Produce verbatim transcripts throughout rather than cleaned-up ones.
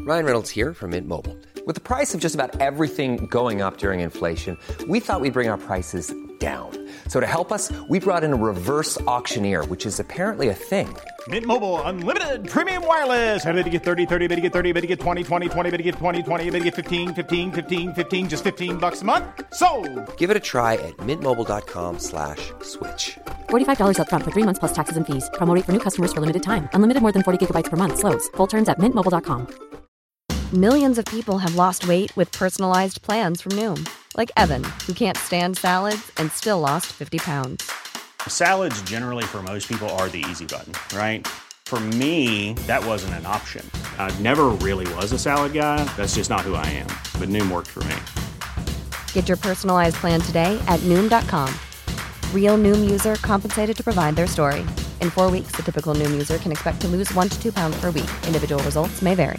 Ryan Reynolds here from Mint Mobile. With the price of just about everything going up during inflation, we thought we'd bring our prices down. So to help us, we brought in a reverse auctioneer, which is apparently a thing. Mint Mobile Unlimited Premium Wireless. How to get thirty, thirty, how to get thirty, how to get twenty, twenty, twenty, how to get twenty, twenty, how to get fifteen, fifteen, fifteen, fifteen, just fifteen bucks a month? Sold! Give it a try at mintmobile.com slash switch. forty-five dollars up front for three months plus taxes and fees. Promo rate for new customers for limited time. Unlimited more than forty gigabytes per month. Slows full terms at mint mobile dot com. Millions of people have lost weight with personalized plans from Noom. Like Evan, who can't stand salads and still lost fifty pounds. Salads generally for most people are the easy button, right? For me, that wasn't an option. I never really was a salad guy. That's just not who I am. But Noom worked for me. Get your personalized plan today at Noom dot com. Real Noom user compensated to provide their story. In four weeks, the typical Noom user can expect to lose one to two pounds per week. Individual results may vary.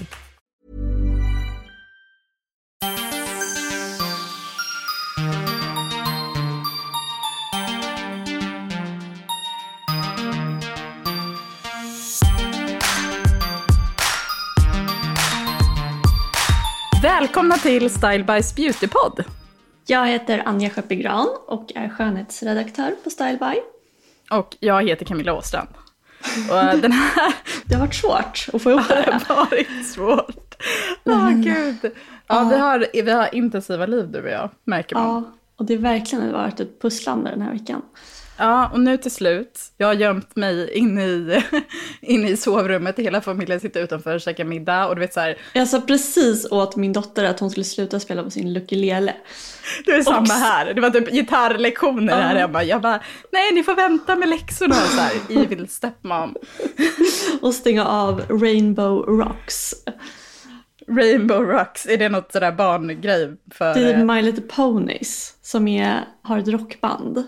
Välkomna till Style By's Beautypodd. Jag heter Anja Sköppegran och är skönhetsredaktör på Style By. Och jag heter Camilla Åstrand. Och den här... Det har varit svårt att få ihop det. Det har varit svårt. Åh, oh, gud. Ja, vi har, vi har intensiva liv, du och jag, märker man. Ja, och det har verkligen varit ett pusslande den här veckan. Ja, och nu till slut. Jag har gömt mig in i, in i sovrummet. Hela familjen sitter utanför och käkar middag. Och du vet så här... Jag sa precis åt min dotter att hon skulle sluta spela på sin ukulele. Det är samma här. Det var typ gitarrlektioner uh. här hemma. Jag bara, nej ni får vänta med läxorna. Så här, evil stepmom. Och stänga av Rainbow Rocks. Rainbow Rocks, är det något sådär barngrej för... Det är My Little Ponies som är, har ett rockband.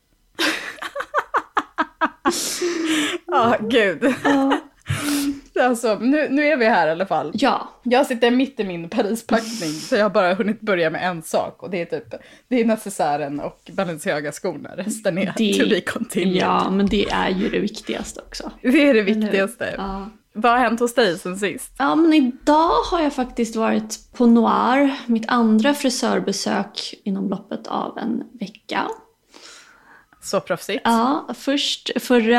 Ja, oh, gud. Ja. Alltså, nu, nu är vi här i alla fall. Ja. Jag sitter mitt i min Parispackning, så jag har bara hunnit börja med en sak. Och det är typ, det är necessären och Balenciaga-skorna. Resten är det, to be continued. Ja, men det är ju det viktigaste också. Det är det viktigaste. Ja. Vad har hänt hos dig sen sist? Ja, men idag har jag faktiskt varit på Noir. Mitt andra frisörbesök inom loppet av en vecka. Så proffsigt. Ja, först förra,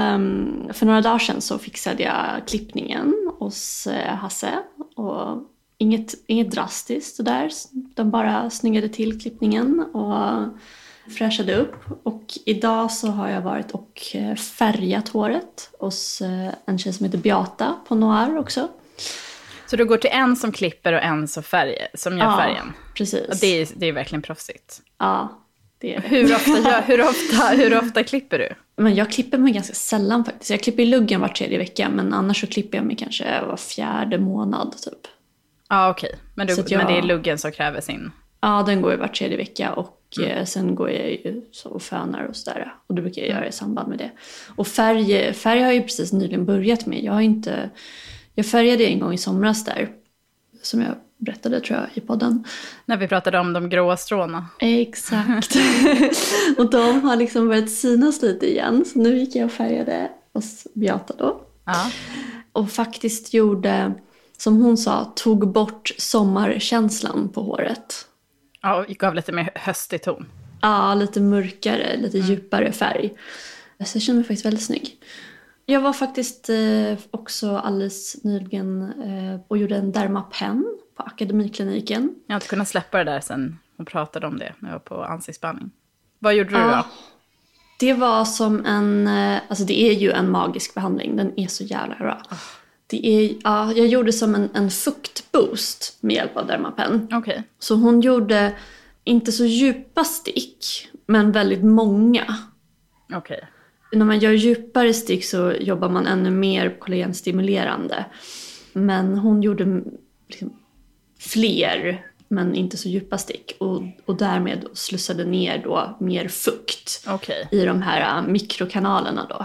för några dagar sedan så fixade jag klippningen hos Hasse. Och inget, inget drastiskt där. De bara snyggade till klippningen och fräschade upp. Och idag så har jag varit och färgat håret hos en tjej som heter Beata på Noir också. Så du går till en som klipper och en som, färg, som gör ja, färgen? Precis. Och det är, det är verkligen proffsigt. Ja. Det. Hur, ofta gör, hur, ofta, hur ofta klipper du? Men jag klipper mig ganska sällan faktiskt. Jag klipper i luggen var tredje vecka. Men annars så klipper jag mig kanske var fjärde månad typ. Ja, okej. Okay. Men, jag, men det är luggen som kräver sin... Ja, den går ju var tredje vecka. Och mm. sen går jag ju så och fönar och sådär. Och det brukar jag göra i samband med det. Och färg, färg har jag ju precis nyligen börjat med. Jag har inte... Jag färgade en gång i somras där. Som jag berättade tror jag i podden. När vi pratade om de gråa stråna. Exakt. Och de har liksom börjat synas lite igen. Så nu gick jag och färgade hos Beata då. Ja. Och faktiskt gjorde, som hon sa, tog bort sommarkänslan på håret. Ja, och gav lite mer höstig ton. Ja, lite mörkare, lite mm. djupare färg. Så jag känner mig faktiskt väldigt snygg. Jag var faktiskt eh, också alldeles nyligen eh, och gjorde en dermapen på Akademikliniken. Jag har inte kunnat släppa det där sen hon pratade om det när jag var på ansiktsbehandling. Vad gjorde du då? Ah, det var som en, eh, alltså det är ju en magisk behandling. Den är så jävla bra. Oh. Det är, ja, jag gjorde som en, en fuktboost med hjälp av dermapen. Okay. Så hon gjorde inte så djupa stick, men väldigt många. Okej. Okay. När man gör djupare stick så jobbar man ännu mer kollagenstimulerande. Men hon gjorde liksom fler, men inte så djupa stick. Och, och därmed slussade ner då mer fukt okay. i de här mikrokanalerna då.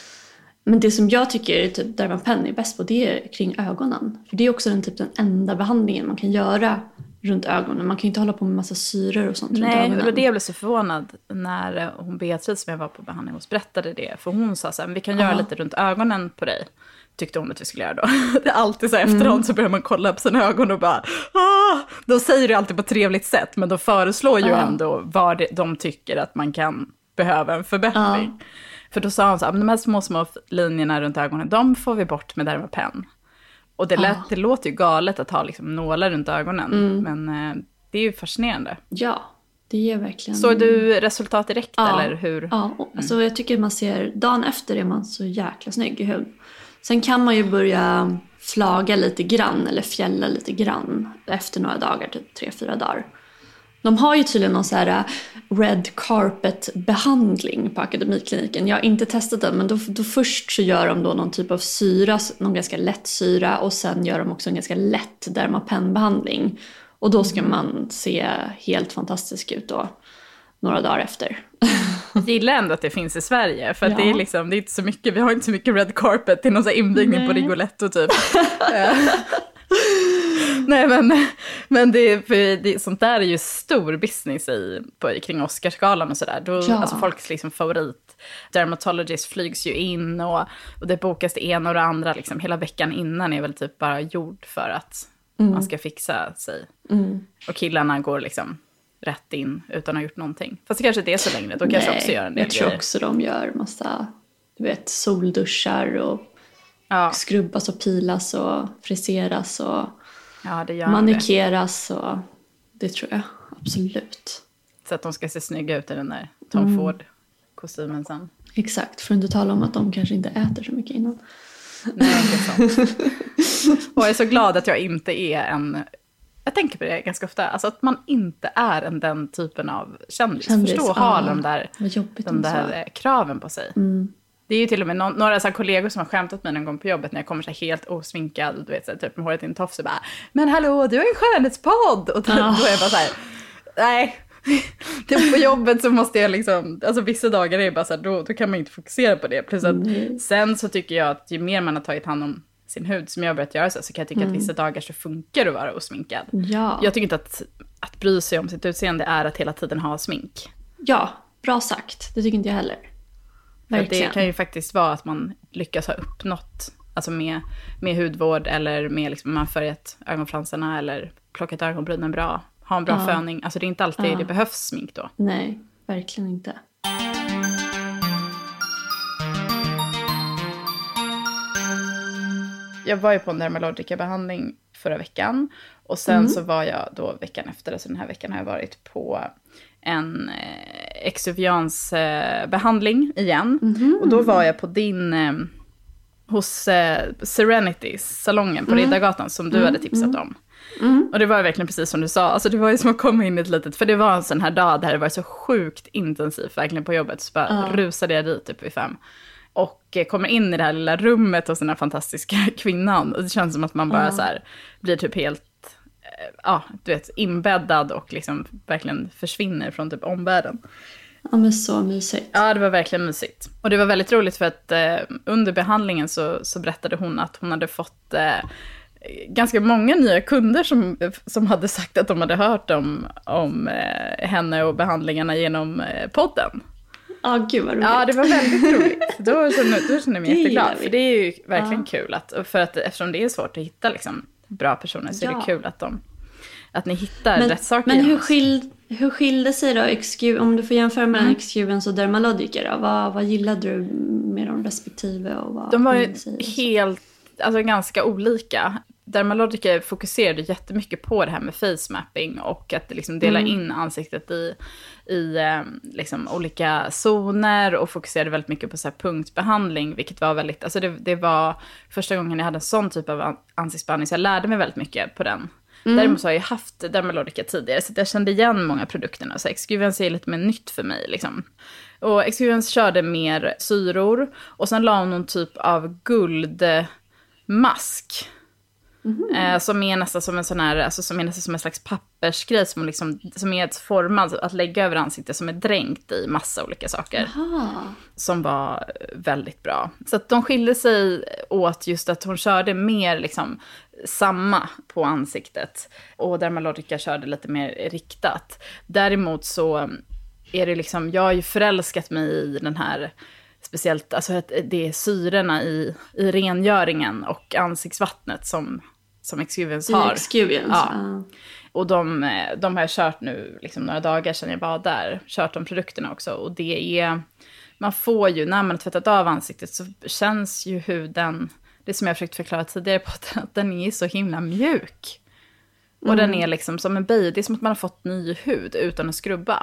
Men det som jag tycker typ dermapen är bäst på, det är kring ögonen. För det är också den, typ, den enda behandlingen man kan göra runt ögonen. Man kan ju inte hålla på med massa syror och sånt. Nej, runt det var det jag blev så förvånad när hon Beatrice som jag var på behandling hos berättade det. För hon sa så här, vi kan göra ja. lite runt ögonen på dig. tyckte hon att vi skulle göra då. Det är alltid så här, efterhand mm. så börjar man kolla på sina ögon och bara, ah! Då säger det alltid på ett trevligt sätt, men då föreslår ju uh. ändå vad det, de tycker att man kan behöva en förbättring. Uh. För då sa hon så här, de här små, små linjerna runt ögonen, de får vi bort med Dermapen. Och det, lät, uh. det låter ju galet att ha liksom nålar runt ögonen, mm. men eh, det är ju fascinerande. Ja, det är verkligen... Så du resultat direkt ja. eller hur? Ja, mm. alltså jag tycker man ser, dagen efter är man så jäkla snygg i hud. Sen kan man ju börja flaga lite grann eller fjälla lite grann efter några dagar, typ tre, fyra dagar. De har ju tydligen någon så här red carpet-behandling på Akademikliniken. Jag har inte testat den, men då, då först så gör de då någon typ av syra, någon ganska lätt syra, och sen gör de också en ganska lätt Dermapen-behandling. Och då ska man se helt fantastisk ut då, några dagar efter. Jag gillar ändå att det finns i Sverige, för att ja. det är liksom, det är inte så mycket, vi har inte så mycket red carpet till någon sån här invigning på Rigoletto typ. Nej, men, men det, för det, sånt där är ju stor business i, på, kring Oscarsgalan och sådär. Då, ja. Alltså folks liksom favorit dermatologist flygs ju in och, och det bokas det ena och det andra liksom. Hela veckan innan är väl typ bara gjord för att mm. man ska fixa sig. Mm. Och killarna går liksom rätt in utan att ha gjort någonting. Fast det kanske inte är så längre, då kanske Nej, också gör en del jag tror grejer. Också de gör massa, du vet, solduschar och ja. skrubbas och pilas och friseras och ja, det gör manikeras det. Och det tror jag, absolut. Så att de ska se snygga ut i den där Tom mm. Ford-kostymen sen. Exakt, för att inte tala om att de kanske inte äter så mycket innan. Nej, det är sant. Och jag är så glad att jag inte är en... Jag tänker på det ganska ofta. Alltså att man inte är en den typen av kändis. kändis Förstå ha ah, de där, de där kraven på sig. Mm. Det är ju till och med no- några så här kollegor som har skämtat mig någon gång på jobbet när jag kommer så helt osminkad, du vet, så här, typ med håret i en tofs och bara, men hallå, du har en skönhetspodd! Och då, ah. då är jag bara så här, nej, typ på jobbet så måste jag liksom, alltså vissa dagar är det bara så här, då, då kan man inte fokusera på det. Plus att mm. sen så tycker jag att ju mer man har tagit hand om sin hud, som jag har börjat göra så, så kan jag tycka mm. att vissa dagar så funkar det att vara osminkad. Ja. Jag tycker inte att, att bry sig om sitt utseende är att hela tiden ha smink. Ja, bra sagt. Det tycker inte jag heller. För det kan ju faktiskt vara att man lyckas ha uppnått, alltså med, med hudvård eller med liksom man färgat ögonfransarna eller plockat ögonbrynen bra, ha en bra ja. föning. Alltså det är inte alltid ja. det behövs smink då. Nej, verkligen inte. Jag var ju på en Dermalogica-behandling förra veckan. Och sen mm. så var jag då veckan efter, så den här veckan har jag varit på en eh, Exuvians eh, behandling igen. Mm-hmm. Och då var jag på din, eh, hos eh, Serenities salongen på mm. Riddargatan som du mm. hade tipsat mm. om. Mm. Och det var verkligen precis som du sa. Alltså det var ju som att komma in i ett litet, för det var en sån här dag där det var så sjukt intensivt verkligen på jobbet. Så bara mm. rusade jag dit typ vid fem. Och kommer in i det här lilla rummet hos den här fantastiska kvinnan. Och det känns som att man bara mm. så här blir typ helt, ja, du vet, inbäddad och liksom verkligen försvinner från typ omvärlden. Ja, men så mysigt. Ja, det var verkligen mysigt. Och det var väldigt roligt för att eh, under behandlingen så, så berättade hon att hon hade fått eh, ganska många nya kunder som, som hade sagt att de hade hört om, om eh, henne och behandlingarna genom eh, podden. Ja, oh, gud vad roligt. Ja, det var väldigt roligt. Då kände, då kände jag mig jätteglad. För det är ju verkligen ja. kul. Att, för att, eftersom det är svårt att hitta liksom, bra personer så ja. är det kul att, de, att ni hittar men, rätt saker. Men hur, skild, hur skilde sig då X Q, om du får jämföra mellan mm. X Q och Dermalogica då? Vad, vad gillade du med de respektive? Och vad de var ju helt, alltså ganska olika. Dermalogica fokuserade jättemycket på det här med face mapping och att liksom dela mm. in ansiktet i, i liksom olika zoner och fokuserade väldigt mycket på så här punktbehandling, vilket var väldigt, alltså det, det var första gången jag hade en sån typ av ansiktsbehandling, så jag lärde mig väldigt mycket på den. Mm. Däremot så har jag haft Dermalogica tidigare, så jag kände igen många produkterna, så Exuviance är lite mer nytt för mig liksom. Och Exuviance körde mer syror och sen la hon någon typ av guldmask. Mm-hmm. Eh, som är nästan som en sån här, alltså som är nästan som en slags pappersgrej som, liksom, som är ett formad att lägga över ansiktet, som är dränkt i massa olika saker. Aha. Som var väldigt bra. Så att de skilde sig åt just att hon körde mer liksom samma på ansiktet och Dermalogica körde lite mer riktat. Däremot så är det liksom, jag har ju förälskat mig i den här speciellt, alltså att det är syrorna i, i rengöringen och ansiktsvattnet som, som Exuviance har. Exuviance, ja. ja. Och de, de har jag kört nu liksom några dagar sedan jag var där. Kört de produkterna också. Och det är, man får ju, när man har tvättat av ansiktet så känns ju huden, det som jag försökt förklara tidigare på, att den är så himla mjuk. Och mm. den är liksom som en baby, det är som att man har fått ny hud utan att skrubba.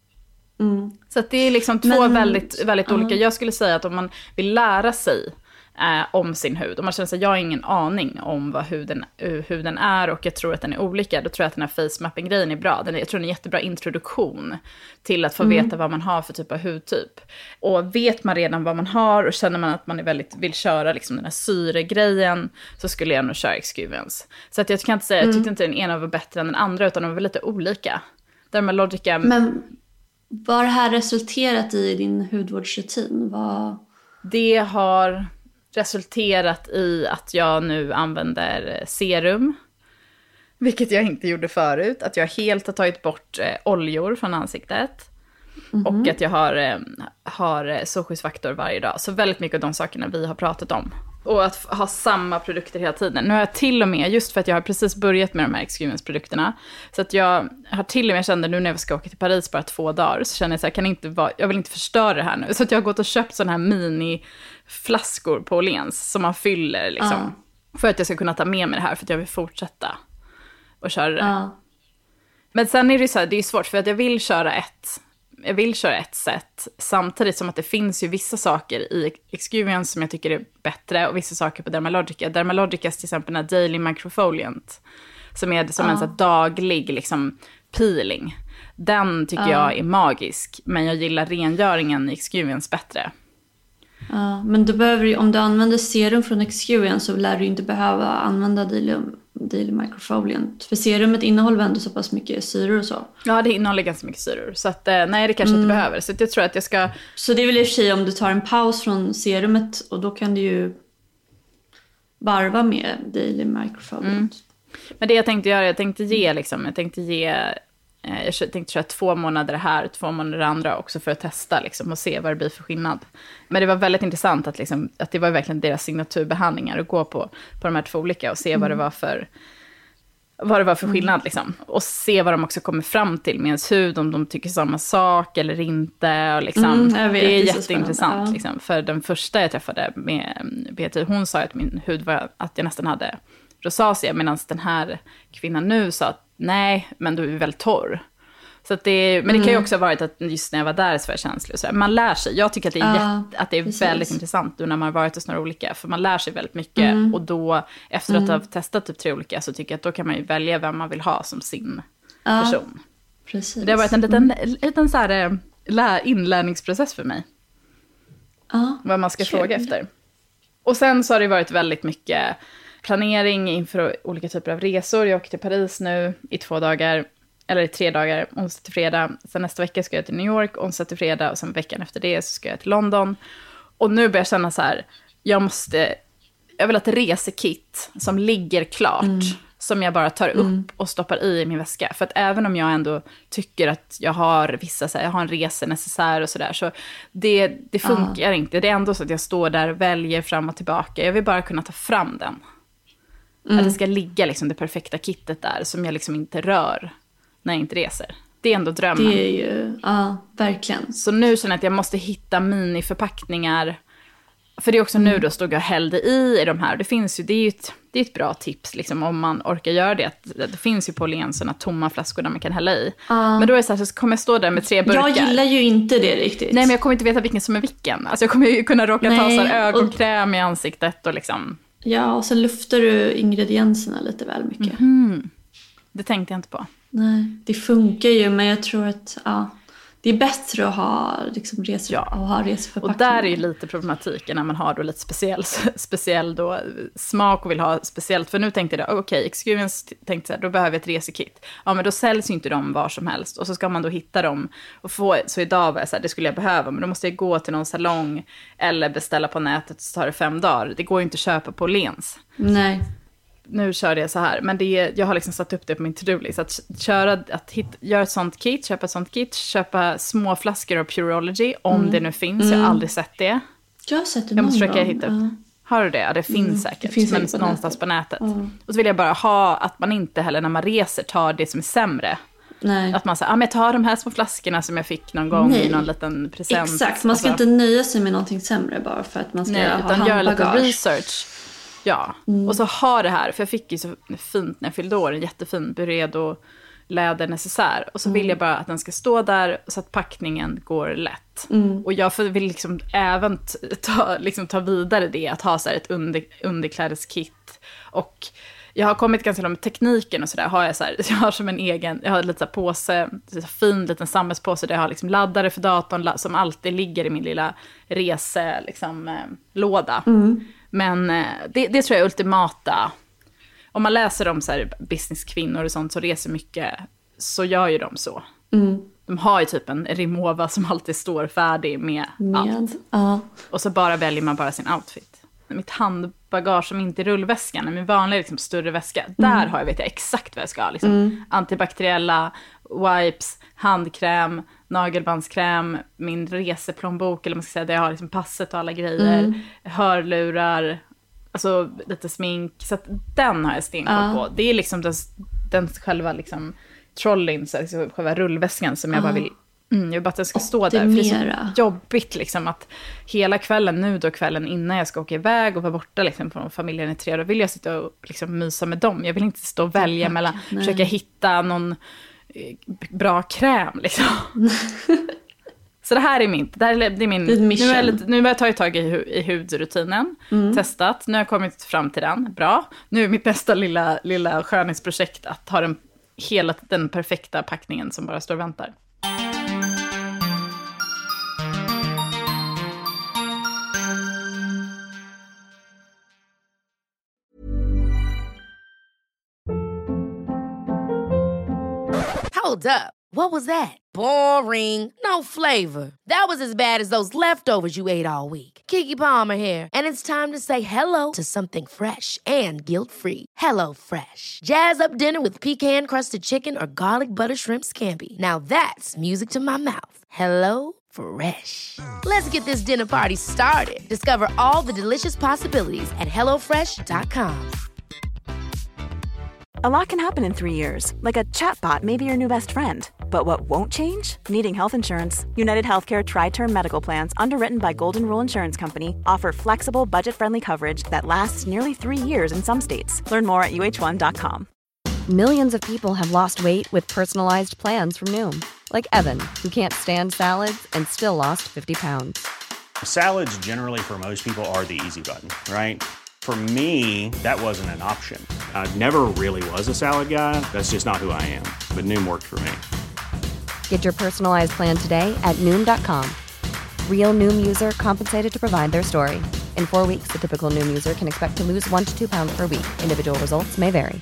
Mm. Så att det är liksom två Men, väldigt, väldigt uh. olika. Jag skulle säga att om man vill lära sig eh, om sin hud, om man känner sig, jag har ingen aning om vad huden, uh, huden är och jag tror att den är olika, då tror jag att den här face mapping-grejen är bra. Den är, jag tror den är en jättebra introduktion till att få mm. veta vad man har för typ av hudtyp. Och vet man redan vad man har och känner man att man är väldigt, vill köra liksom den här syregrejen, så skulle jag nog köra Exuviance. Så att jag kan inte säga, mm. jag tyckte inte den ena var bättre än den andra, utan de var lite olika. Dermalogica... Men vad har det här resulterat i din hudvårdsrutin? Vad... Det har resulterat i att jag nu använder serum, vilket jag inte gjorde förut. Att jag helt har tagit bort eh, oljor från ansiktet. Mm-hmm. Och att jag har, eh, har solskyddsfaktor varje dag. Så väldigt mycket av de sakerna vi har pratat om. Och att ha samma produkter hela tiden. Nu har jag till och med, just för att jag har precis börjat med de här Exuviance-produkterna. Så att jag har till och med kände nu när jag ska åka till Paris bara två dagar. Så känner jag så här, kan inte vara, jag vill inte förstöra det här nu. Så att jag har gått och köpt sådana här mini-flaskor på Åhléns. Som man fyller liksom. Uh. För att jag ska kunna ta med mig det här. För att jag vill fortsätta och köra det. Uh. Men sen är det så här, det är svårt. För att jag vill köra ett... Jag vill köra ett sätt, samtidigt som att det finns ju vissa saker i Exuviance som jag tycker är bättre och vissa saker på Dermalogica. Dermalogica till exempel den här Daily Microfoliant, som är som uh. en så daglig liksom, peeling. Den tycker uh. jag är magisk, men jag gillar rengöringen i Exuviance bättre. Ja, men du behöver ju, om du använder serum från Exuviance så lär du inte behöva använda Daily, Daily Microfoliant. För serumet innehåller ändå så pass mycket syror och så. Ja, det innehåller ganska mycket syror. Så att, nej, det kanske mm. inte behöver. Så att jag tror att jag ska... Så det är väl i och för sig om du tar en paus från serumet, och då kan du ju varva med Daily Microfoliant. Mm. Men det jag tänkte göra, jag tänkte ge liksom, jag tänkte ge... Jag tänkte köra två månader här, två månader andra också för att testa liksom, och se vad det blir för skillnad. Men det var väldigt intressant att, liksom, att det var verkligen deras signaturbehandlingar att gå på, på de här två olika och se mm. vad det var för, vad det var för skillnad. Liksom. Och se vad de också kommer fram till med ens hud, om de tycker samma sak eller inte. Och liksom. mm, vet, det är, det är jätteintressant. Ja. Liksom. För den första jag träffade med B T, hon sa att min hud var att jag nästan hade rosacea, medan den här kvinnan nu sa att nej, men du är väldigt torr. Så att det, men det kan ju också ha varit att just när jag var där så var jag känslig. Så man lär sig. Jag tycker att det är, ja, jätte, att det är väldigt intressant när man har varit hos några olika. För man lär sig väldigt mycket. Mm. Och då, efter att mm. ha testat typ tre olika, så tycker jag att då kan man ju välja vem man vill ha som sin ja, person. Precis. Det har varit en liten, mm. liten så här, inlärningsprocess för mig. Ja, vad man ska kul. fråga efter. Och sen så har det varit väldigt mycket planering inför olika typer av resor. Jag åker till Paris nu i två dagar, eller i tre dagar, onsdag till fredag. Sen nästa vecka ska jag till New York, onsdag till fredag, och sen veckan efter det så ska jag till London. Och nu börjar jag känna så här, jag måste, jag vill ha ett resekit som ligger klart, mm. som jag bara tar upp mm. och stoppar i min väska. För att även om jag ändå tycker att jag har vissa, så här, jag har en resenecessär och sådär, så det, det funkar uh. inte. Det är ändå så att jag står där och väljer fram och tillbaka. Jag vill bara kunna ta fram den. Mm. Att det ska ligga liksom det perfekta kittet där som jag liksom inte rör när jag inte reser. Det är ändå drömmen. Det är ju, ja, verkligen. Så nu känner jag att jag måste hitta miniförpackningar. För det är också mm. nu då stod jag och hällde i, i de här. Det finns ju, det är ju ett, det är ett bra tips liksom, om man orkar göra det. Att det finns ju på Åhléns såna tomma flaskor där man kan hälla i. Uh. Men då är det så här, så kommer jag stå där med tre burkar. Jag gillar ju inte det riktigt. Nej, men jag kommer inte veta vilken som är vilken. Alltså jag kommer ju kunna råka Nej, ta så här ögonkräm och... i ansiktet och liksom... Ja, och så luftar du ingredienserna lite väl mycket. Mm. Det tänkte jag inte på. Nej, det funkar ju, men jag tror att ja, det är bättre att ha liksom resor, ja. att ha reseförpackningar. Och där är ju lite problematiken när man har då lite speciell, speciell då, smak och vill ha speciellt. För nu tänkte jag, okej, okay, Exuviance tänkte jag, då behöver jag ett resekit. Ja, men då säljs ju inte de var som helst. Och så ska man då hitta dem och få, så idag var jag så här, det skulle jag behöva. Men då måste jag gå till någon salong eller beställa på nätet, så tar det fem dagar. Det går ju inte att köpa på Åhléns. Nej. nu kör jag så här, men det är, jag har liksom satt upp det på min to-do-list, att köra, att hit, göra ett sånt kit, köpa ett sånt kit, köpa små flaskor av Pureology, om mm. det nu finns, mm. jag har aldrig sett det. Jag har sett det jag måste någon försöka gång. hitta upp. Uh. Har du det? Ja, det finns mm. säkert, det finns men på någonstans nätet. på nätet. Uh. Och så vill jag bara ha att man inte heller när man reser tar det som är sämre. Nej. Att man säger, ah, men jag tar de här små flaskorna som jag fick någon gång i någon liten present. Exakt, man ska alltså. inte nöja sig med någonting sämre bara för att man ska Nej, ha utan handbagage. göra lite research. Ja, mm. och så ha det här, för jag fick ju så fint när jag fyllde år, en jättefin Byredo lädernecessär. Och så vill jag bara att den ska stå där så att packningen går lätt. Mm. Och jag vill liksom även ta, liksom ta vidare det, att ha så här ett under, underklädeskit. Och jag har kommit ganska långt med tekniken och sådär. Har jag, så här, jag har som en egen, jag har lite så här påse, så här fin liten sammetspåse där jag har liksom laddare för datorn som alltid ligger i min lilla rese, liksom, eh, låda. Mm. Men eh, det, det tror jag är ultimata. Om man läser om så här businesskvinnor och sånt så reser mycket, så gör ju de så. Mm. De har ju typ en Rimowa som alltid står färdig med, med. allt. Uh. Och så bara väljer man bara sin outfit. Mitt handbagage som inte är rullväskan, min vanliga liksom, större väska, mm. där har jag, vet jag exakt vad jag ska ha. Liksom. Mm. Antibakteriella, wipes, handkräm, nagelbandskräm, min reseplånbok, eller man ska säga, där jag har liksom passet och alla grejer, mm. hörlurar, alltså lite smink. Så att den har jag stenkoll uh. på. Det är liksom den, den själva liksom, trolleyn, så liksom, själva rullväskan som jag uh. bara vill... Mm, jag vill bara att den ska stå där. För det är så jobbigt liksom, att hela kvällen nu då, kvällen innan jag ska åka iväg och vara borta liksom, från familjen i tre år, då vill jag sitta och liksom, mysa med dem. Jag vill inte stå och välja mellan, nej. försöka hitta någon eh, bra kräm liksom. Så det här är min, det, här är, det är min, det är nu, är jag lite, nu har jag tagit tag i, i hudrutinen, mm. testat, nu har jag kommit fram till den, bra. Nu är mitt nästa lilla, lilla skönhetsprojekt att ha den, hela den perfekta packningen som bara står och väntar. Hold up. What was that? Boring. No flavor. That was as bad as those leftovers you ate all week. Keke Palmer here, and it's time to say hello to something fresh and guilt-free. Hello Fresh. Jazz up dinner with pecan-crusted chicken or garlic butter shrimp scampi. Now that's music to my mouth. Hello Fresh. Let's get this dinner party started. Discover all the delicious possibilities at hello fresh dot com. A lot can happen in three years, like a chatbot may be your new best friend. But what won't change? Needing health insurance. United Healthcare Tri-Term Medical Plans, underwritten by Golden Rule Insurance Company, offer flexible, budget-friendly coverage that lasts nearly three years in some states. Learn more at U H one dot com. Millions of people have lost weight with personalized plans from Noom. Like Evan, who can't stand salads and still lost fifty pounds. Salads generally for most people are the easy button, right? For me, that wasn't an option. I never really was a salad guy. That's just not who I am. But Noom worked for me. Get your personalized plan today at Noom dot com. Real Noom user compensated to provide their story. In four weeks, the typical Noom user can expect to lose one to two pounds per week. Individual results may vary.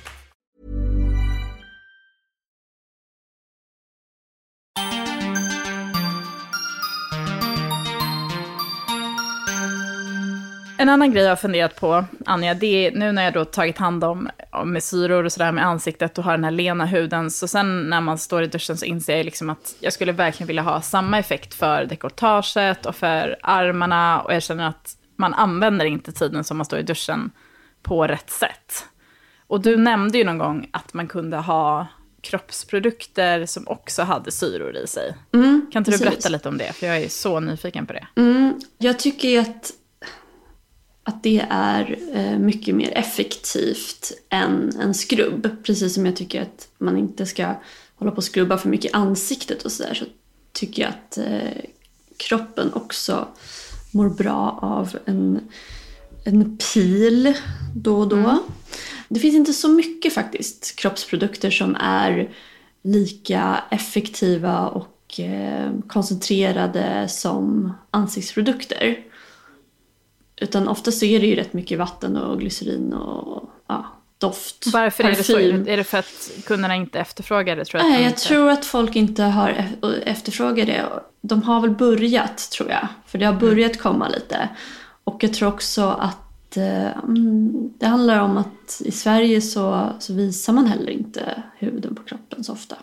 En annan grej jag har funderat på, Anja, det är nu när jag då tagit hand om med syror och sådär med ansiktet och har den här lena huden, så sen när man står i duschen så inser jag liksom att jag skulle verkligen vilja ha samma effekt för dekoltaget och för armarna, och jag känner att man använder inte tiden som man står i duschen på rätt sätt. Och du nämnde ju någon gång att man kunde ha kroppsprodukter som också hade syror i sig. Mm, kan inte precis. Du berätta lite om det? För jag är så nyfiken på det. Mm, jag tycker ju att att det är eh, mycket mer effektivt än en skrubb. Precis som jag tycker att man inte ska hålla på och skrubba för mycket i ansiktet och sådär, så tycker jag att eh, kroppen också mår bra av en, en pil då och då. Mm. Det finns inte så mycket faktiskt kroppsprodukter som är lika effektiva och eh, koncentrerade som ansiktsprodukter. Utan ofta så är det ju rätt mycket vatten och glycerin och ja, doft. Varför är det så? Är det för att kunderna inte efterfrågar det? Tror jag Nej, jag inte... tror att folk inte har efterfrågat det. De har väl börjat, tror jag. För det har börjat komma lite. Och jag tror också att att eh, det handlar om att i Sverige så, så visar man heller inte huden på kroppen så ofta.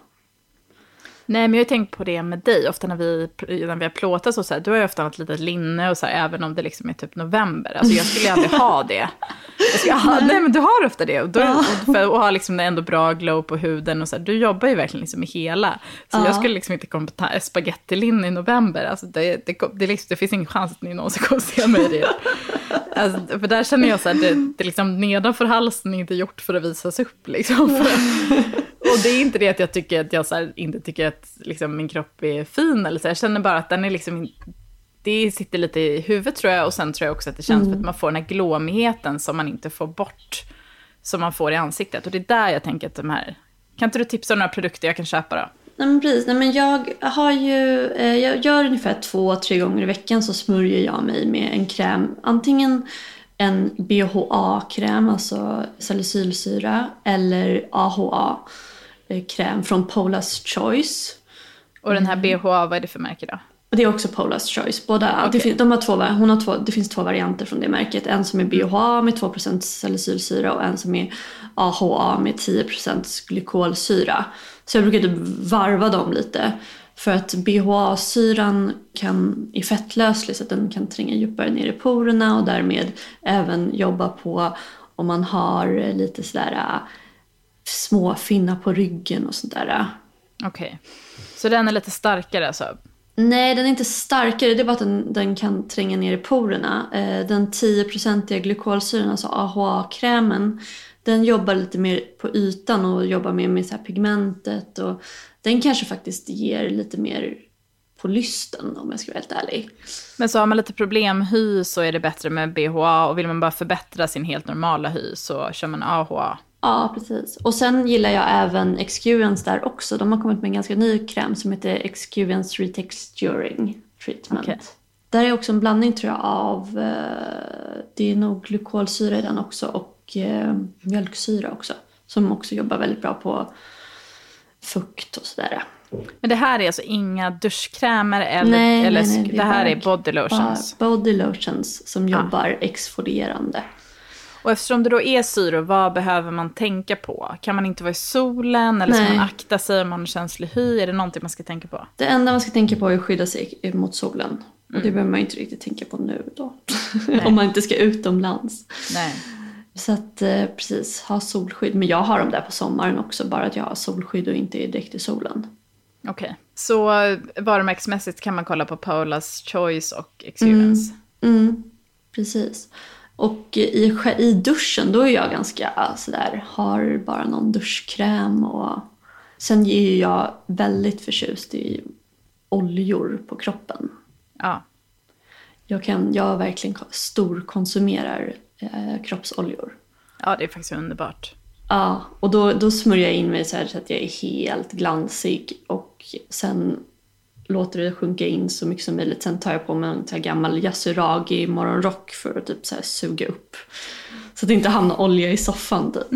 Nej, men jag har tänkt på det med dig. Ofta när vi, när vi har plåtat och så här, du har ju ofta något litet linne och så här, även om det liksom är typ november. Alltså jag skulle aldrig ha det. Jag skulle, aha, nej, men du har ofta det. Och, då, ja. och, för, och har liksom ändå bra glow på huden och så här, du jobbar ju verkligen liksom i hela. Så ja. jag skulle liksom inte komma på spagettilinne i november. Alltså det, det, det, liksom, det finns ingen chans att ni någonsin kommer se mig i det. Alltså, för där känner jag så här, det, det liksom nedanför halsen är inte gjort för att visas upp liksom. För, och det är inte det att jag tycker att jag så här, inte tycker att liksom, min kropp är fin eller så. Jag känner bara att den är liksom, det sitter lite i huvudet tror jag. Och sen tror jag också att det känns mm. för att man får den här glåmigheten som man inte får bort, som man får i ansiktet. Och det är där jag tänker att de här, kan inte du tipsa om några produkter jag kan köpa då? Nej men precis, nej men jag har ju, eh, jag gör ungefär två, tre gånger i veckan så smörjer jag mig med en kräm. Antingen en B H A-kräm, alltså salicylsyra, eller A H A-kräm från Paula's Choice. Och den här B H A, vad är det för märke då? Och det är också Paula's Choice. Båda, okay. det, de har två, hon har två, det finns två varianter från det märket. En som är B H A med två procent salicylsyra och en som är A H A med tio procent glykolsyra. Så jag brukar typ varva dem lite. För att B H A-syran kan, är fettlöslig så att den kan tränga djupare ner i porerna. Och därmed även jobba på om man har lite sådär små finnar på ryggen och sånt där. Okej, okay. Så den är lite starkare alltså? Nej, den är inte starkare. Det är bara att den, den kan tränga ner i porerna. Den tio-procentiga glykolsyran, alltså A H A-krämen, den jobbar lite mer på ytan och jobbar mer med så här pigmentet. Och den kanske faktiskt ger lite mer på lysten om jag ska vara helt ärlig. Men så har man lite problem hy så är det bättre med B H A. Och vill man bara förbättra sin helt normala hy så kör man A H A. Ja, precis. Och sen gillar jag även Excuviance där också. De har kommit med en ganska ny kräm som heter Excuviance Retexturing Treatment. Okay. Där är också en blandning tror jag av, eh, det är nog glykolsyra i den också och eh, mjölksyra också. Som också jobbar väldigt bra på fukt och sådär. Men det här är alltså inga duschkrämer eller, nej, eller nej, nej, det, det här är body lotions? Body lotions som jobbar ja. exfolierande. Och eftersom det då är syror, vad behöver man tänka på? Kan man inte vara i solen eller ska man akta sig om man har känslig hy? Är det någonting man ska tänka på? Det enda man ska tänka på är att skydda sig mot solen. Mm. Och det behöver man inte riktigt tänka på nu då. Om man inte ska utomlands. Nej. Så att precis, ha solskydd. Men jag har dem där på sommaren också. Bara att jag har solskydd och inte är direkt i solen. Okej. Okay. Så varumärkesmässigt kan man kolla på Paula's Choice och Excuviance? Mm. Mm. Precis. Och i, i duschen då är jag ganska sådär, har bara någon duschkräm och sen är jag väldigt förtjust i oljor på kroppen. Ja. Jag kan, jag verkligen storkonsumerar eh, kroppsoljor. Ja, det är faktiskt underbart. Ja, och då, då smörjer jag in mig så här så att jag är helt glansig och sen låter det sjunka in så mycket som möjligt. Sen tar jag på mig en så här gammal yasuragi morgonrock för att typ så här suga upp. Så att det inte hamnar olja i soffan typ.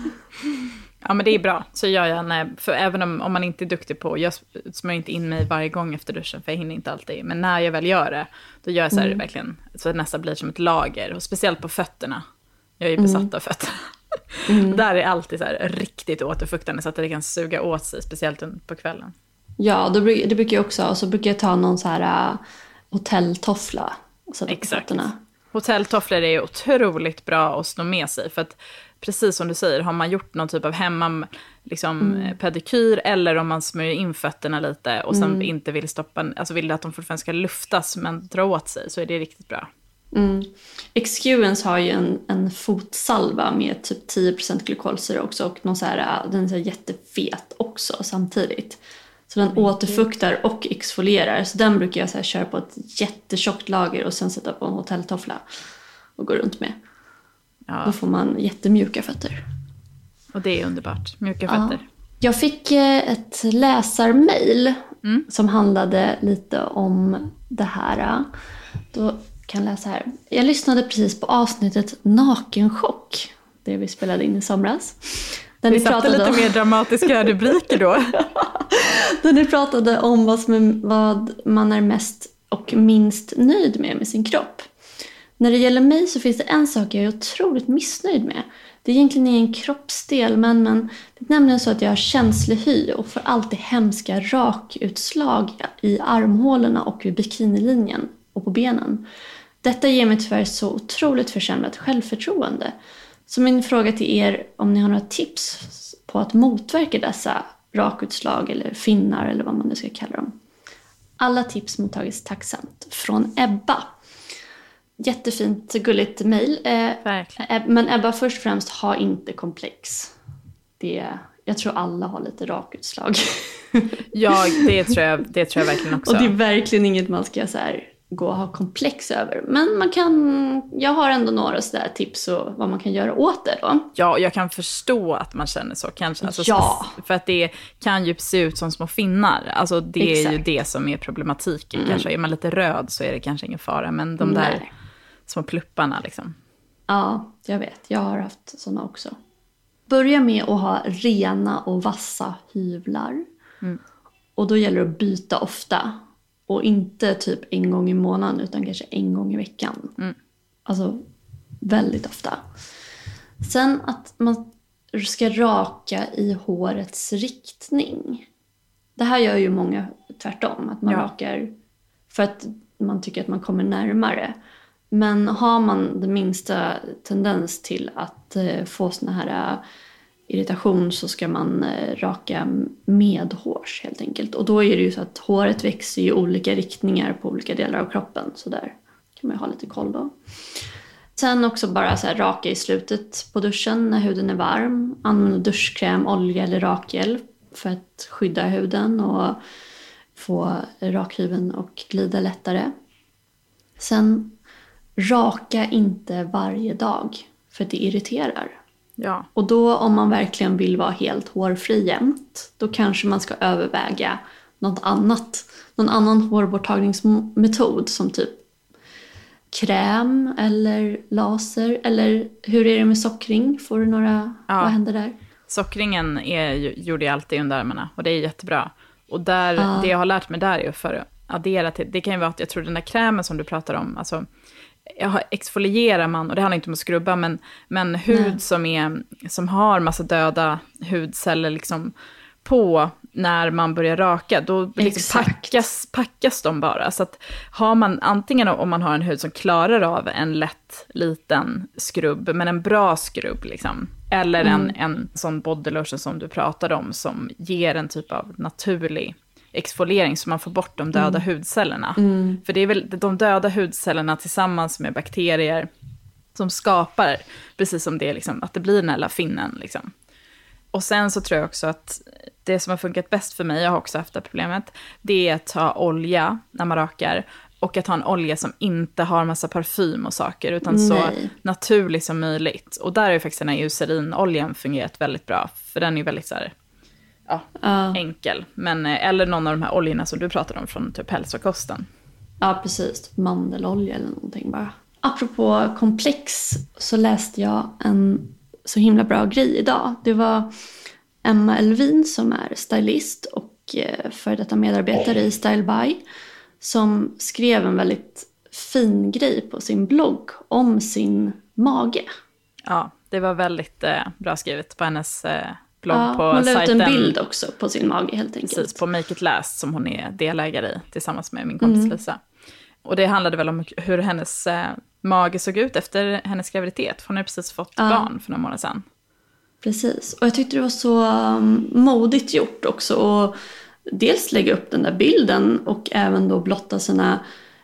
Ja men det är bra. Så gör jag när, för även om, om man inte är duktig på, jag smörjer inte in mig varje gång efter duschen för jag hinner inte alltid. Men när jag väl gör det, då gör jag så här mm. verkligen så att det nästan blir som ett lager. Och speciellt på fötterna. Jag är ju besatt mm. av fötterna. Mm. Där är alltid så här riktigt återfuktande så att det kan suga åt sig, speciellt på kvällen. Ja, det brukar, det brukar jag också. Och så brukar jag ta någon så här uh, hotelltoffla. Exakt. Hotelltofflor är otroligt bra att snå med sig. För att precis som du säger, har man gjort någon typ av hemma liksom, mm. pedikyr. Eller om man smörjer in fötterna lite. Och sen mm. inte vill stoppa, alltså vill att de fortfarande ska luftas men dra åt sig. Så är det riktigt bra. Mm. Excuviance har ju en, en fotsalva med typ tio procent glykolsyra också. Och någon så här, den är så här jättefet också samtidigt. Så den mm. återfuktar och exfolierar. Så den brukar jag så här köra på ett jättetjockt lager och sen sätta på en hotelltoffla och gå runt med. Ja. Då får man jättemjuka fötter. Och det är underbart. Mjuka fötter. Ja. Jag fick ett läsarmail mm. som handlade lite om det här. Då kan jag läsa här. Jag lyssnade precis på avsnittet Nakenchock. Det vi spelade in i somras. Den vi satte lite om... mer dramatiska rubriker då. Där ni pratade om vad, som är, vad man är mest och minst nöjd med med sin kropp. När det gäller mig så finns det en sak jag är otroligt missnöjd med. Det är egentligen ingen kroppsdel, men, men det är nämligen så att jag har känslig hy och får alltid hemska rakutslag i armhålorna och vid bikinilinjen och på benen. Detta ger mig tyvärr så otroligt försämrat självförtroende. Så min fråga till er, om ni har några tips på att motverka dessa rakutslag eller finnar eller vad man nu ska kalla dem. Alla tips mottagits tacksamt från Ebba. Jättefint, gulligt mejl. Eh, men Ebba, först och främst, ha inte komplex. Det, jag tror alla har lite rakutslag. Ja, det tror jag, det tror jag verkligen också. Och det är verkligen inget man ska så här, gå och ha komplex över. Men man kan, jag har ändå några så där tips och vad man kan göra åt det då. Ja, jag kan förstå att man känner så kanske. Alltså, ja. För att det kan ju se ut som små finnar. Alltså det Exakt. är ju det som är problematiken. Mm. Kanske är man lite röd så är det kanske ingen fara. Men de där Nej. små plupparna liksom. Ja, jag vet. Jag har haft såna också. Börja med att ha rena och vassa hyvlar. Mm. Och då gäller det att byta ofta. Och inte typ en gång i månaden utan kanske en gång i veckan. Mm. Alltså väldigt ofta. Sen att man ska raka i hårets riktning. Det här gör ju många tvärtom. Att man ja. rakar för att man tycker att man kommer närmare. Men har man den minsta tendens till att eh, få såna här eh, irritation så ska man eh, raka medhårs helt enkelt. Och då är det ju så att håret växer i olika riktningar på olika delar av kroppen. Så där kan man ju ha lite koll då. Sen också bara så här, raka i slutet på duschen när huden är varm. Använd duschkräm, olja eller rakhjälp för att skydda huden och få rakhyveln och glida lättare. Sen raka inte varje dag för det irriterar. Ja. Och då om man verkligen vill vara helt hårfri jämt, då kanske man ska överväga något annat. Någon annan hårborttagningsmetod som typ kräm eller laser. Eller hur är det med sockring? Får du några, ja. vad händer där? Sockringen är, gjorde jag alltid under armarna och det är jättebra. Och där, ja. det jag har lärt mig där är för att addera till, det kan ju vara att jag tror den där krämen som du pratar om, alltså exfolierar man, och det handlar inte om att skrubba, men, men hud som, är, som har massa döda hudceller liksom på när man börjar raka, då liksom packas, packas de bara. Så att har man, antingen om man har en hud som klarar av en lätt liten skrubb, men en bra skrubb liksom, eller mm. en, en sån body lotion som du pratade om som ger en typ av naturlig exfoliering så man får bort de döda mm. hudcellerna. Mm. För det är väl de döda hudcellerna tillsammans med bakterier som skapar, precis som det liksom, att det blir den här lilla finnen liksom. Och sen så tror jag också att det som har funkat bäst för mig, jag har också haft det problemet, det är att ta olja när man rakar och att ha en olja som inte har massa parfym och saker utan Nej. så naturlig som möjligt. Och där är ju faktiskt den här eucerinoljan fungerat väldigt bra, för den är ju väldigt så här, ja, uh. enkel. Men, eller någon av de här oljorna som du pratade om från typ hälsokosten. Ja, precis. Mandelolja eller någonting bara. Apropå komplex så läste jag en så himla bra grej idag. Det var Emma Elvin som är stylist och för detta medarbetare i Style By som skrev en väldigt fin grej på sin blogg om sin mage. Ja, det var väldigt eh, bra skrivet på hennes eh, blogg ja, på hon sajten. Hon la ut en bild också på sin mage helt enkelt. Precis, på Make It Last som hon är delägare i tillsammans med min kompis mm. Lisa. Och det handlade väl om hur hennes eh, mage såg ut efter hennes graviditet. Hon har precis fått ja. barn för några månader sedan. Precis, och jag tyckte det var så um, modigt gjort också. Och dels lägga upp den där bilden och även då blotta sina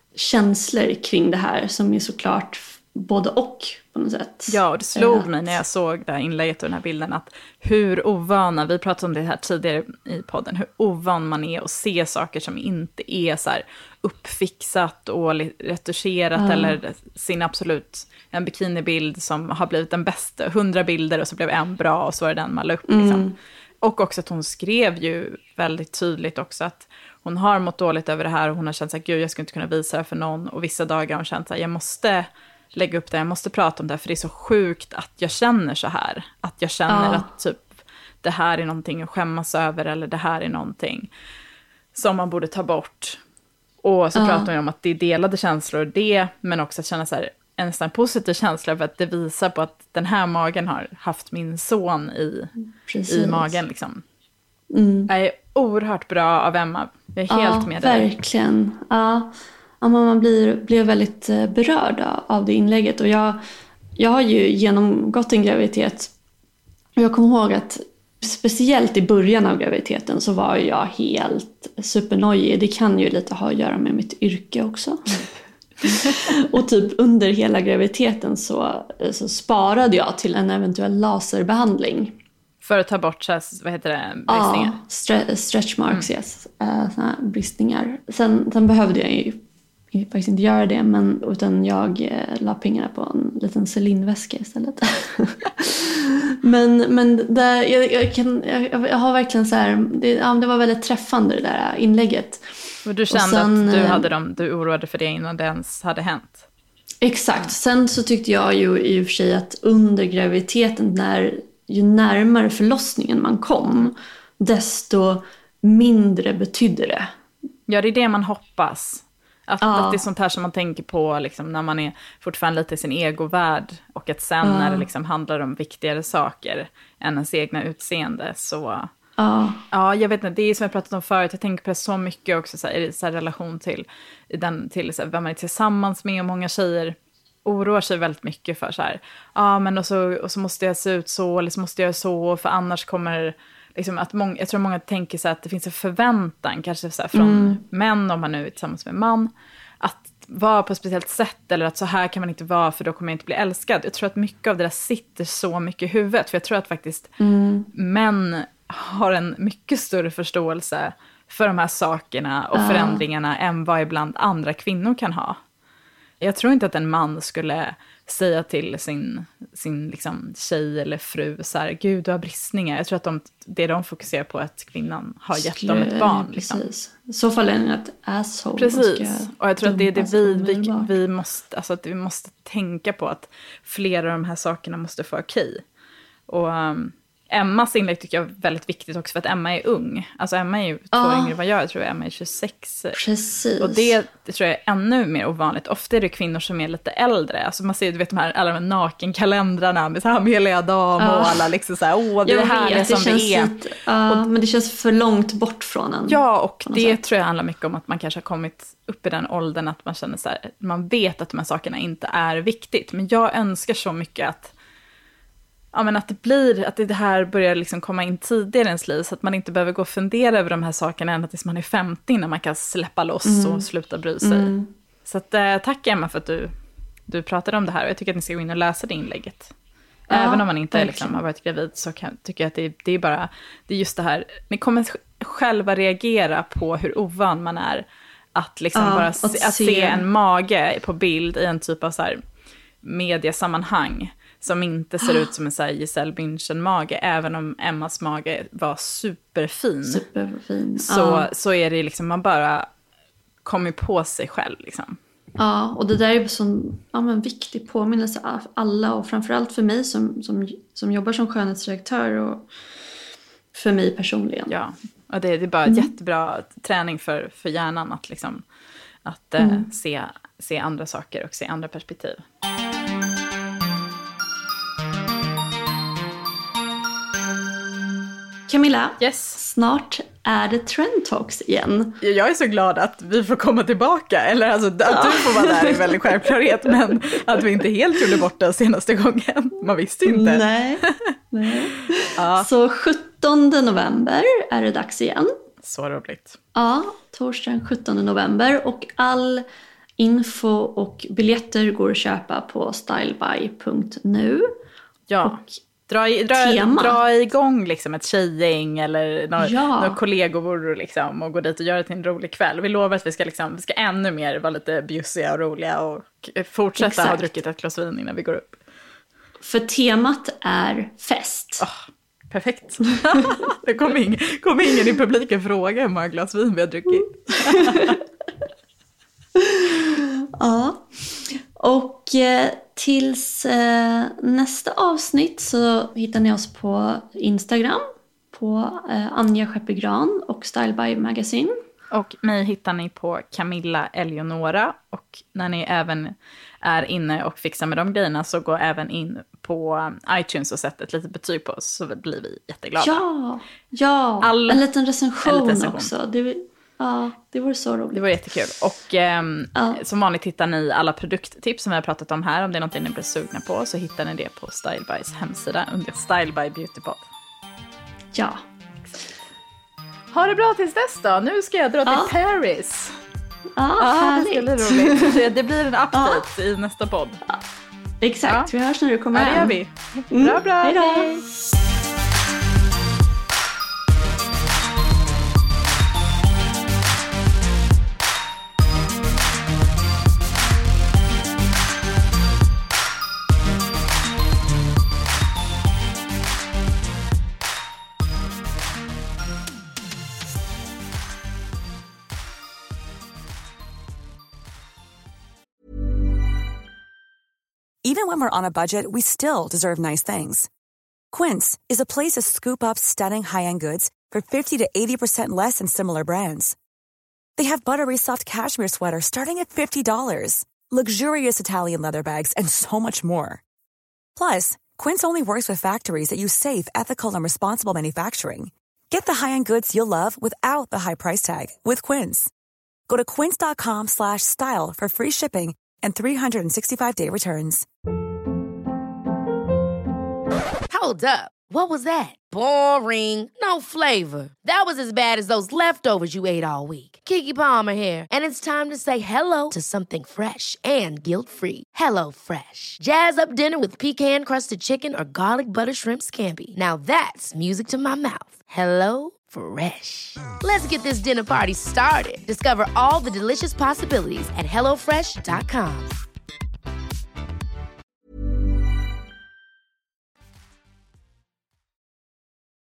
känslor kring det här som är såklart både och på något sätt. Ja, och det slog att... mig när jag såg det här inlägget och den här bilden att hur ovana, vi pratade om det här tidigare i podden, hur ovan man är att se saker som inte är så här uppfixat och retuscherat uh. eller sin absolut, en bikinibild som har blivit den bästa, hundra bilder och så blev en bra och så är det den man la upp liksom. Mm. Och också att hon skrev ju väldigt tydligt också att hon har mått dåligt över det här och hon har känt så här, gud jag skulle inte kunna visa det för någon, och vissa dagar har hon känt så här, jag måste lägga upp det, jag måste prata om det för det är så sjukt att jag känner så här, att jag känner ja. att typ det här är någonting att skämmas över eller det här är någonting som man borde ta bort. Och så ja. pratar hon om att det är delade känslor det, men också att känna så här, en nästan positiv känsla för att det visar på att den här magen har haft min son i, i magen. Liksom. Mm. Det är oerhört bra av Emma. Jag är helt ja, med dig. Verkligen. Ja, ja, man blir, blir väldigt berörd av det inlägget. Och jag, jag har ju genomgått en graviditet. Och jag kommer ihåg att speciellt i början av graviditeten så var jag helt supernojig. Det kan ju lite ha att göra med mitt yrke också. Och typ under hela graviditeten så, så sparade jag till en eventuell laserbehandling. För att ta bort, så här, vad heter det, bristningar? Ja, stre- stretch marks, mm. yes. Uh, såna här bristningar. Sen, sen behövde jag ju faktiskt inte göra det, men, utan jag eh, la pengarna på en liten Celine-väska istället. men men där, jag, jag, kan, jag, jag har verkligen så här, det, ja, det var väldigt träffande det där inlägget. Och du kände och sen, att du hade dem, du oroade för det innan det ens hade hänt? Exakt. Sen så tyckte jag ju i och för sig att under graviditeten, när ju närmare förlossningen man kom, desto mindre betydde det. Ja, det är det man hoppas. Att, ja. att det är sånt här som man tänker på liksom, när man är fortfarande lite i sin egovärld. Och att sen ja. när det liksom handlar om viktigare saker än ens egna utseende. Så ja, ja jag vet inte, det är som jag pratat om förut. Jag tänker på det så mycket också så här, i så här relation till, den, till så här, vem man är tillsammans med. Och många tjejer oroar sig väldigt mycket för så här. Ja, men och så, och så måste jag se ut så, eller så måste jag så. För annars kommer... Liksom att många, jag tror många tänker så att det finns en förväntan kanske så här från mm. män, om man nu är tillsammans med en man, att vara på ett speciellt sätt, eller att så här kan man inte vara för då kommer jag inte bli älskad. Jag tror att mycket av det där sitter så mycket i huvudet, för jag tror att faktiskt mm. män har en mycket större förståelse för de här sakerna och uh. förändringarna än vad ibland andra kvinnor kan ha. Jag tror inte att en man skulle säga till sin, sin liksom tjej eller fru så här, gud du har bristningar. Jag tror att de, det de fokuserar på är att kvinnan har gett dem ett barn. Liksom. Precis. I så fall är det ett asshole. Precis. Och jag tror att det är det vi, vi, vi, måste, alltså att vi måste tänka på, att flera av de här sakerna måste få okej. Och um, Emmas inlägg tycker jag är väldigt viktigt också, för att Emma är ung. Alltså Emma är ju två ah. yngre än vad jag är. Jag tror Emma är tjugosex. Precis. Och det, det tror jag är ännu mer ovanligt. Ofta är det kvinnor som är lite äldre. Alltså man ser, du vet, de här, alla de här nakenkalendrarna med så här Amelia Dam ah. och alla liksom så här, åh, det är här det som det är. Lite, uh, och, men det känns för långt bort från en. Ja, och det sätt. tror jag handlar mycket om att man kanske har kommit upp i den åldern att man känner så här, man vet att de här sakerna inte är viktigt. Men jag önskar så mycket att Ja, men att det blir, att det här börjar liksom komma in tidigare i ens liv, så att man inte behöver gå och fundera över de här sakerna ända tills man är femtio, när man kan släppa loss mm. och sluta bry sig. Mm. Så att, eh, tack Emma för att du, du pratade om det här, och jag tycker att ni ska gå in och läsa det inlägget. Ja, även om man inte liksom har varit gravid, så kan, tycker jag att det, det är bara, det är just det här, ni kommer själva reagera på hur ovan man är att liksom ja, bara se, att se en mage på bild i en typ av så här mediesammanhang som inte ser ut som en så här Giselle Bündchen-mage, även om Emmas mage var superfin. Superfin. Så, ja. så är det liksom, man bara kommer på sig själv liksom. Ja, och det där är en sån ja, men viktig påminnelse av alla, och framförallt för mig som, som, som jobbar som skönhetsredaktör, och för mig personligen. Ja, och det, det är bara mm. jättebra träning för, för hjärnan att, liksom, att mm. eh, se, se andra saker och se andra perspektiv. Camilla, yes. snart är det Trend Talks igen. Jag är så glad att vi får komma tillbaka. Eller alltså, att ja. du får vara där är väldigt självklarhet. Men att vi inte helt gjorde bort det senaste gången. Man visste inte. Nej. Nej. Ja. Så sjuttonde november är det dags igen. Så roligt. Ja, torsdagen sjuttonde november. Och all info och biljetter går att köpa på styleby punkt nu. Ja. Och Dra, dra, dra igång liksom ett tjejgäng eller några, ja. några kollegor liksom, och gå dit och göra det till en rolig kväll. Vi lovar att vi ska, liksom, vi ska ännu mer vara lite bjussiga och roliga och fortsätta Exakt. ha druckit ett glas vin innan vi går upp. För temat är fest. Oh, perfekt. Det kommer ingen, kom ingen i publiken fråga hur många glas vin vi har druckit. Ja. Och eh, tills eh, nästa avsnitt så hittar ni oss på Instagram på eh, Anja Skeppegran och Styleby Magazine. Och mig hittar ni på Camilla Eleonora, och när ni även är inne och fixar med de grejerna, så gå även in på iTunes och sätt ett litet betyg på oss, så blir vi jätteglada. Ja, ja. All... en liten recension, en liten recension. också. Det, ja, det vore så roligt. Det vore jättekul. Och eh, ja. som vanligt hittar ni alla produkttips som vi har pratat om här. Om det är något ni blir sugna på, så hittar ni det på Stylebys hemsida under Style by Beautypod. Ja. Ha det bra tills dess då. Nu ska jag dra ja. till Paris. Ja, ja härligt. Det ska bli roligt. Det blir en update ja. i nästa podd. Ja. Exakt, ja. vi hörs när du kommer ja, hem. det gör vi. Mm. Bra, bra. Hej då. Hej. Even when we're on a budget, we still deserve nice things. Quince is a place to scoop up stunning high-end goods for fifty to eighty percent less than similar brands. They have buttery soft cashmere sweaters starting at fifty dollars, luxurious Italian leather bags, and so much more. Plus, Quince only works with factories that use safe, ethical, and responsible manufacturing. Get the high-end goods you'll love without the high price tag with Quince. Go to quince.com slash style for free shipping and three sixty-five day returns. Hold up. What was that? Boring. No flavor. That was as bad as those leftovers you ate all week. Keke Palmer here, and it's time to say hello to something fresh and guilt-free. Hello Fresh. Jazz up dinner with pecan-crusted chicken or garlic butter shrimp scampi. Now that's music to my mouth. Hello Fresh. Let's get this dinner party started. Discover all the delicious possibilities at hello fresh dot com.